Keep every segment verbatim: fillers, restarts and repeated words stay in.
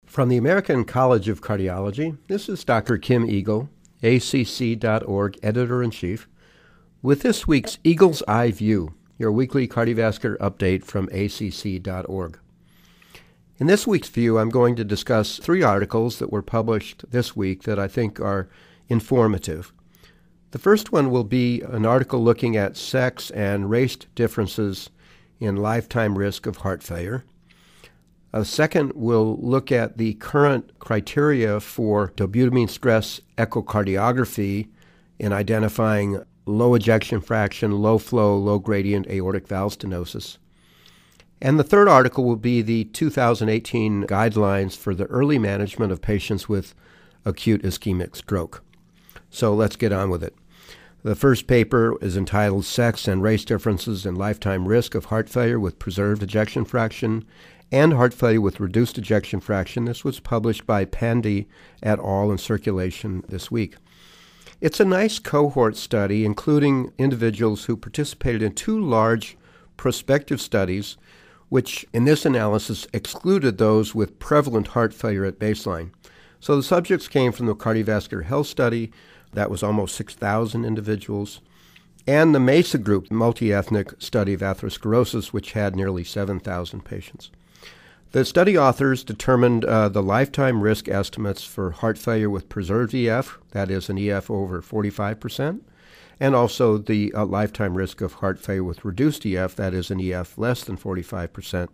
From the American College of Cardiology, this is Doctor Kim Eagle, A C C dot org Editor-in-Chief, with this week's Eagle's Eye View, your weekly cardiovascular update from A C C dot org. In this week's view, I'm going to discuss three articles that were published this week that I think are informative. The first one will be an article looking at sex and race differences in lifetime risk of heart failure. A second will look at the current criteria for dobutamine stress echocardiography in identifying low ejection fraction, low flow, low gradient aortic valve stenosis. And the third article will be the two thousand eighteen guidelines for the early management of patients with acute ischemic stroke. So let's get on with it. The first paper is entitled Sex and Race Differences in Lifetime Risk of Heart Failure with Preserved Ejection Fraction and Heart Failure with Reduced Ejection Fraction. This was published by Pandey et al. In Circulation this week. It's a nice cohort study, including individuals who participated in two large prospective studies, which in this analysis excluded those with prevalent heart failure at baseline. So the subjects came from the Cardiovascular Health Study, that was almost six thousand individuals, and the MESA group, multi-ethnic study of atherosclerosis, which had nearly seven thousand patients. The study authors determined uh, the lifetime risk estimates for heart failure with preserved E F, that is an E F over forty-five percent, and also the uh, lifetime risk of heart failure with reduced E F, that is an E F less than forty-five percent,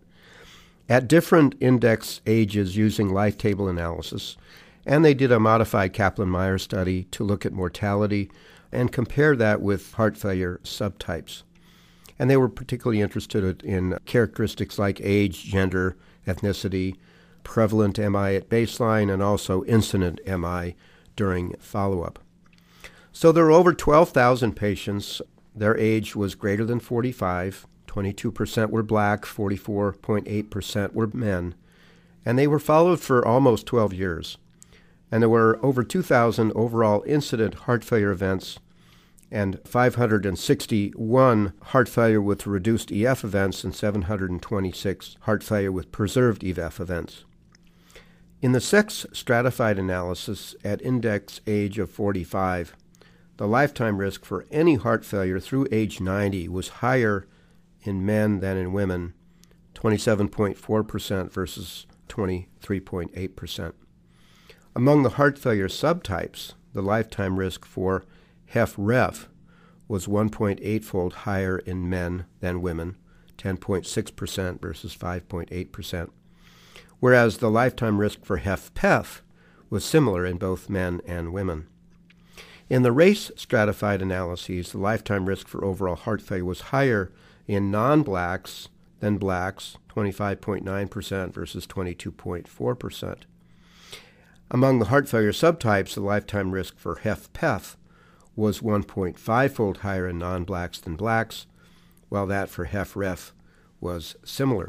at different index ages using life table analysis. And they did a modified Kaplan-Meier study to look at mortality and compare that with heart failure subtypes. And they were particularly interested in characteristics like age, gender, ethnicity, prevalent M I at baseline, and also incident M I during follow-up. So there were over twelve thousand patients. Their age was greater than forty-five. twenty-two percent were black, forty-four point eight percent were men. And they were followed for almost twelve years. And there were over two thousand overall incident heart failure events and five hundred sixty-one heart failure with reduced E F events and seven hundred twenty-six heart failure with preserved E F events. In the sex stratified analysis at index age of forty-five, the lifetime risk for any heart failure through age ninety was higher in men than in women, twenty-seven point four percent versus twenty-three point eight percent. Among the heart failure subtypes, the lifetime risk for H F ref was one point eight fold higher in men than women, ten point six percent versus five point eight percent, whereas the lifetime risk for H F pef was similar in both men and women. In the race stratified analyses, the lifetime risk for overall heart failure was higher in non-blacks than blacks, twenty-five point nine percent versus twenty-two point four percent. Among the heart failure subtypes, the lifetime risk for H F pef was one point five fold higher in non-blacks than blacks, while that for H F ref was similar.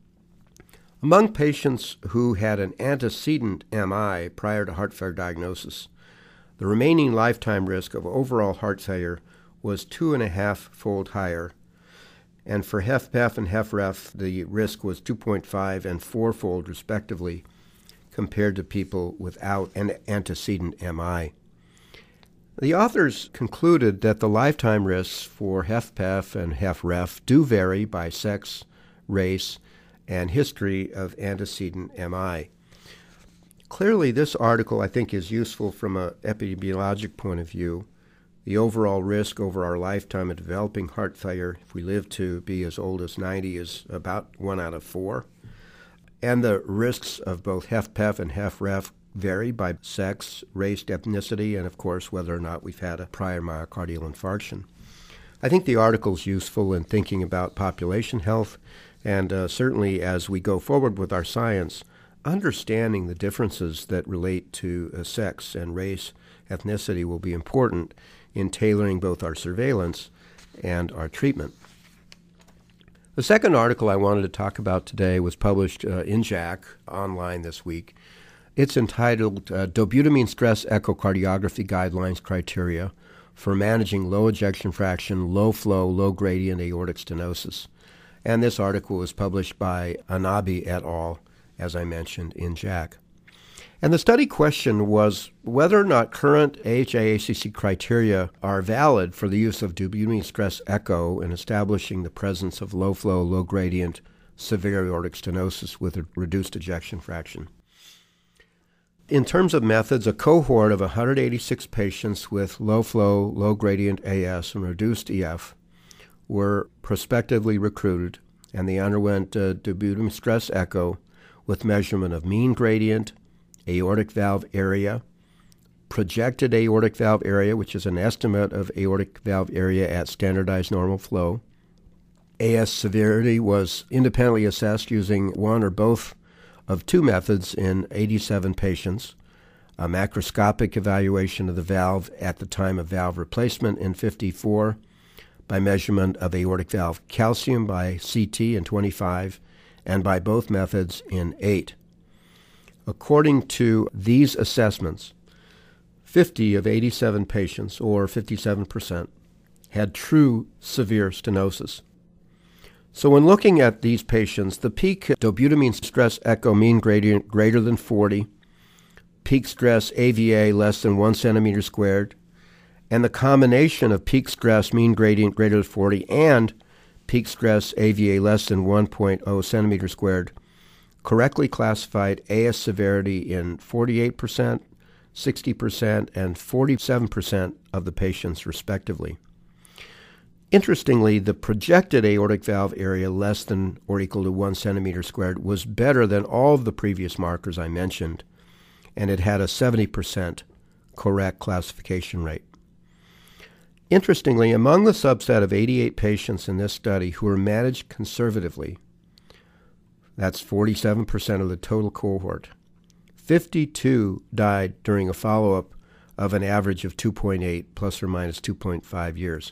Among patients who had an antecedent M I prior to heart failure diagnosis, the remaining lifetime risk of overall heart failure was two and a half fold higher, and for H F pef and H F ref, the risk was two point five and four fold respectively, compared to people without an antecedent M I. The authors concluded that the lifetime risks for H F pef and H F ref do vary by sex, race, and history of antecedent M I. Clearly, this article, I think, is useful from an epidemiologic point of view. The overall risk over our lifetime of developing heart failure, if we live to be as old as ninety, is about one out of four. And the risks of both H F pef and H F ref vary by sex, race, ethnicity, and of course whether or not we've had a prior myocardial infarction. I think the article is useful in thinking about population health, and uh, certainly as we go forward with our science, understanding the differences that relate to uh, sex and race, ethnicity will be important in tailoring both our surveillance and our treatment. The second article I wanted to talk about today was published uh, in J A C online this week. It's entitled uh, Dobutamine Stress Echocardiography Guidelines Criteria for Managing Low Ejection Fraction, Low Flow, Low Gradient Aortic Stenosis. And this article was published by Anabi et al., as I mentioned, in J A C. And the study question was whether or not current A H A A C C criteria are valid for the use of dobutamine stress echo in establishing the presence of low-flow, low-gradient, severe aortic stenosis with a reduced ejection fraction. In terms of methods, a cohort of one hundred eighty-six patients with low-flow, low-gradient A S and reduced E F were prospectively recruited, and they underwent uh, dobutamine stress echo with measurement of mean gradient, aortic valve area, projected aortic valve area, which is an estimate of aortic valve area at standardized normal flow. A S severity was independently assessed using one or both of two methods in eighty-seven patients, a macroscopic evaluation of the valve at the time of valve replacement in fifty-four, by measurement of aortic valve calcium by C T in twenty-five, and by both methods in eight. According to these assessments, fifty of eighty-seven patients, or fifty-seven percent, had true severe stenosis. So when looking at these patients, the peak dobutamine stress echo mean gradient greater than forty, peak stress A V A less than one centimeter squared, and the combination of peak stress mean gradient greater than forty and peak stress A V A less than one point zero centimeter squared correctly classified A S severity in forty-eight percent, sixty percent, and forty-seven percent of the patients respectively. Interestingly, the projected aortic valve area less than or equal to one centimeter squared was better than all of the previous markers I mentioned, and it had a seventy percent correct classification rate. Interestingly, among the subset of eighty-eight patients in this study who were managed conservatively, that's forty-seven percent of the total cohort, fifty-two died during a follow-up of an average of two point eight plus or minus two point five years.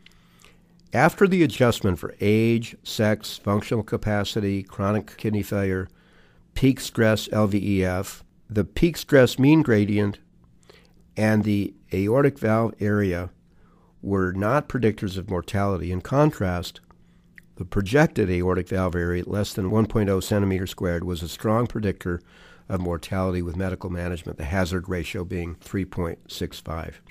After the adjustment for age, sex, functional capacity, chronic kidney failure, peak stress L V E F, the peak stress mean gradient, and the aortic valve area were not predictors of mortality. In contrast, the projected aortic valve area less than one point zero centimeter squared was a strong predictor of mortality with medical management, the hazard ratio being three point six five.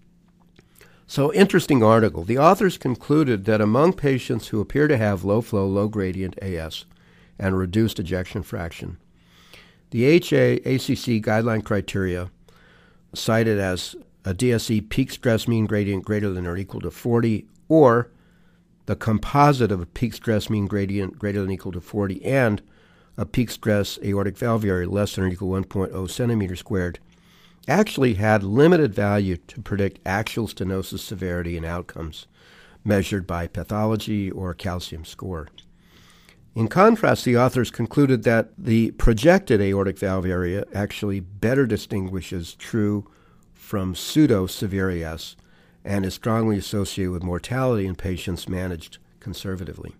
So, interesting article. The authors concluded that among patients who appear to have low-flow, low-gradient A S and reduced ejection fraction, the A H A A C C guideline criteria cited as a D S E peak stress mean gradient greater than or equal to forty, or the composite of a peak stress mean gradient greater than or equal to forty and a peak stress aortic valve area less than or equal to one point zero centimeters squared, actually had limited value to predict actual stenosis severity and outcomes measured by pathology or calcium score. In contrast, the authors concluded that the projected aortic valve area actually better distinguishes true from pseudo-severe A S and is strongly associated with mortality in patients managed conservatively.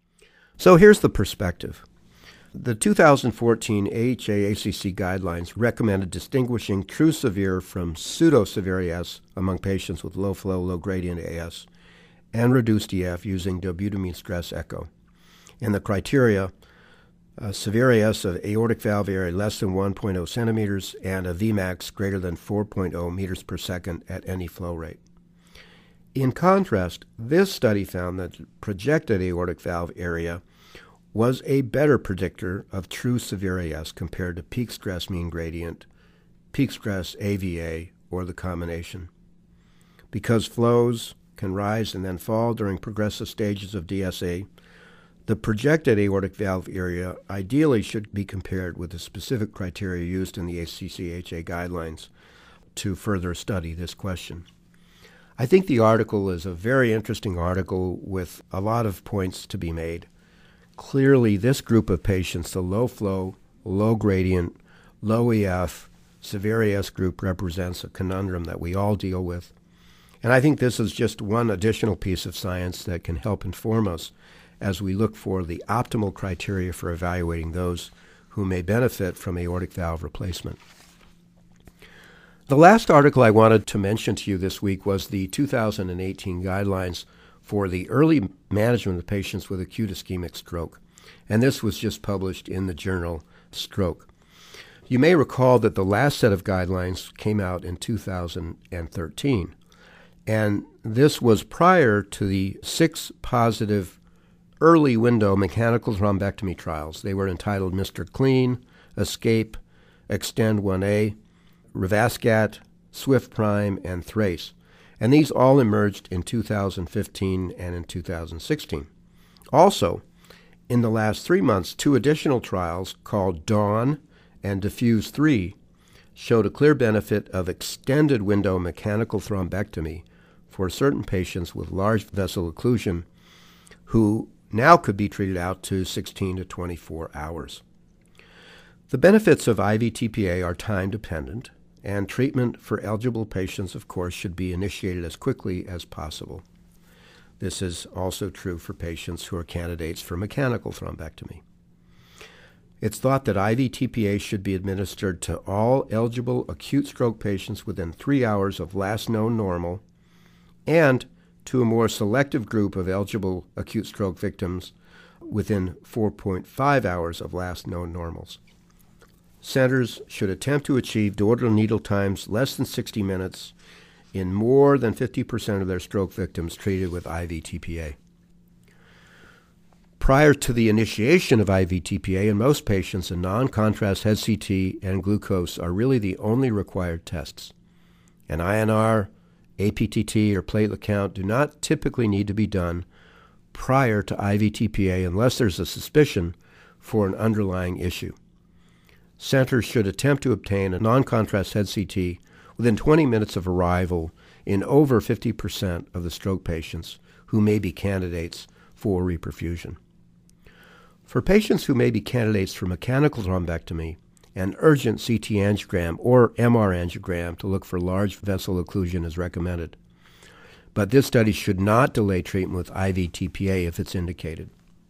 So here's the perspective. The two thousand fourteen A H A A C C guidelines recommended distinguishing true severe from pseudo-severe A S among patients with low-flow, low-gradient A S and reduced E F using dobutamine stress echo. In the criteria, a severe A S of aortic valve area less than one point zero centimeters and a V MAX greater than four point zero meters per second at any flow rate. In contrast, this study found that projected aortic valve area was a better predictor of true severe A S compared to peak stress mean gradient, peak stress A V A, or the combination. Because flows can rise and then fall during progressive stages of D S A, the projected aortic valve area ideally should be compared with the specific criteria used in the A C C H A guidelines to further study this question. I think the article is a very interesting article with a lot of points to be made. Clearly, this group of patients, the low-flow, low-gradient, low E F, severe A S group, represents a conundrum that we all deal with. And I think this is just one additional piece of science that can help inform us as we look for the optimal criteria for evaluating those who may benefit from aortic valve replacement. The last article I wanted to mention to you this week was the two thousand eighteen guidelines for the early management of patients with acute ischemic stroke. And this was just published in the journal Stroke. You may recall that the last set of guidelines came out in two thousand thirteen, and this was prior to the six positive early window mechanical thrombectomy trials. They were entitled Mister Clean, Escape, Extend one A, Revascat, Swift Prime, and Thrace. And these all emerged in two thousand fifteen and in two thousand sixteen. Also, in the last three months, two additional trials called Dawn and Diffuse three showed a clear benefit of extended window mechanical thrombectomy for certain patients with large vessel occlusion who now could be treated out to sixteen to twenty-four hours. The benefits of I V T P A are time-dependent, and treatment for eligible patients, of course, should be initiated as quickly as possible. This is also true for patients who are candidates for mechanical thrombectomy. It's thought that I V T P A should be administered to all eligible acute stroke patients within three hours of last known normal and to a more selective group of eligible acute stroke victims within four point five hours of last known normals. Centers should attempt to achieve door-to-needle times less than sixty minutes in more than fifty percent of their stroke victims treated with I V T P A. Prior to the initiation of I V T P A in most patients, a non-contrast head C T and glucose are really the only required tests. An I N R, A P T T, or platelet count do not typically need to be done prior to I V T P A unless there's a suspicion for an underlying issue. Centers should attempt to obtain a non-contrast head C T within twenty minutes of arrival in over fifty percent of the stroke patients who may be candidates for reperfusion. For patients who may be candidates for mechanical thrombectomy, an urgent C T angiogram or M R angiogram to look for large vessel occlusion is recommended. But this study should not delay treatment with I V T P A if it's indicated.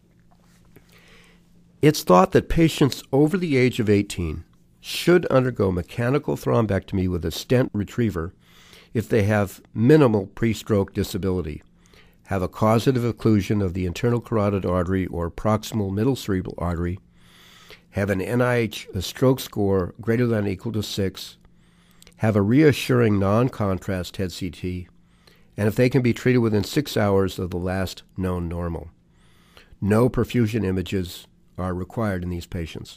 It's thought that patients over the age of eighteen should undergo mechanical thrombectomy with a stent retriever if they have minimal pre-stroke disability, have a causative occlusion of the internal carotid artery or proximal middle cerebral artery, have an N I H a stroke score greater than or equal to six, have a reassuring non-contrast head C T, and if they can be treated within six hours of the last known normal. No perfusion images are required in these patients.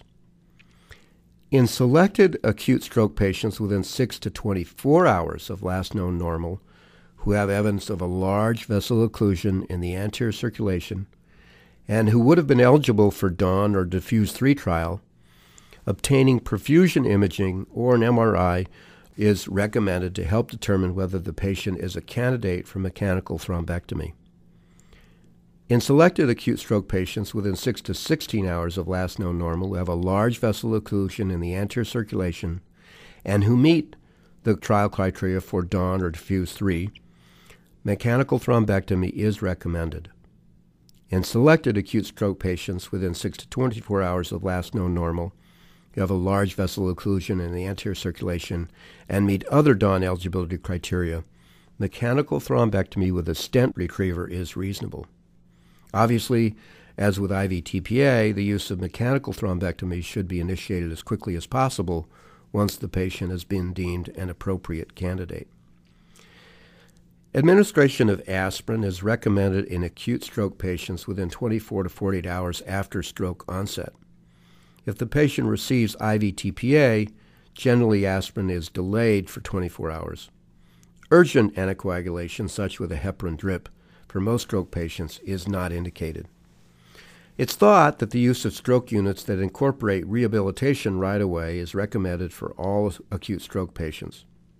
In selected acute stroke patients within six to twenty-four hours of last known normal who have evidence of a large vessel occlusion in the anterior circulation and who would have been eligible for Dawn or Diffuse three trial, obtaining perfusion imaging or an M R I is recommended to help determine whether the patient is a candidate for mechanical thrombectomy. In selected acute stroke patients within six to sixteen hours of last known normal who have a large vessel occlusion in the anterior circulation and who meet the trial criteria for Dawn or Diffuse three, mechanical thrombectomy is recommended. In selected acute stroke patients within six to twenty-four hours of last known normal who have a large vessel occlusion in the anterior circulation and meet other Dawn eligibility criteria, mechanical thrombectomy with a stent retriever is reasonable. Obviously, as with I V T P A, the use of mechanical thrombectomy should be initiated as quickly as possible once the patient has been deemed an appropriate candidate. Administration of aspirin is recommended in acute stroke patients within twenty-four to forty-eight hours after stroke onset. If the patient receives I V T P A, generally aspirin is delayed for twenty-four hours. Urgent anticoagulation, such as with a heparin drip, for most stroke patients is not indicated. It's thought that the use of stroke units that incorporate rehabilitation right away is recommended for all acute stroke patients.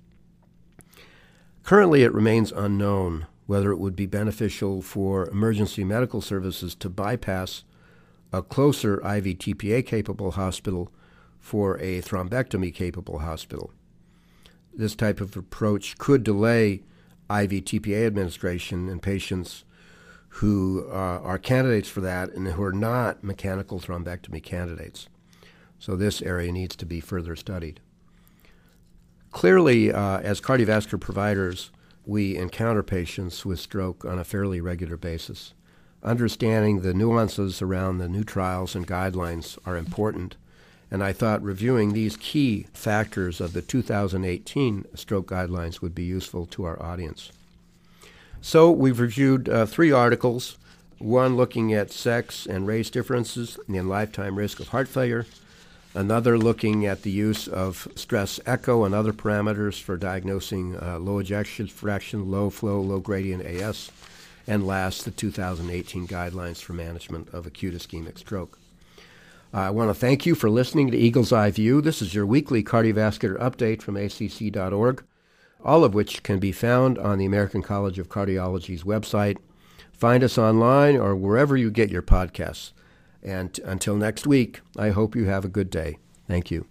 Currently, it remains unknown whether it would be beneficial for emergency medical services to bypass a closer I V T P A-capable hospital for a thrombectomy-capable hospital. This type of approach could delay I V T P A administration in patients who uh, are candidates for that and who are not mechanical thrombectomy candidates. So this area needs to be further studied. Clearly, uh, as cardiovascular providers, we encounter patients with stroke on a fairly regular basis. Understanding the nuances around the new trials and guidelines are important, And I thought reviewing these key factors of the two thousand eighteen stroke guidelines would be useful to our audience. So we've reviewed uh, three articles, one looking at sex and race differences in lifetime risk of heart failure, another looking at the use of stress echo and other parameters for diagnosing uh, low ejection fraction, low flow, low gradient A S, and last, the two thousand eighteen guidelines for management of acute ischemic stroke. Uh, I want to thank you for listening to Eagle's Eye View. This is your weekly cardiovascular update from A C C dot org, all of which can be found on the American College of Cardiology's website. Find us online or wherever you get your podcasts. And until next week, I hope you have a good day. Thank you.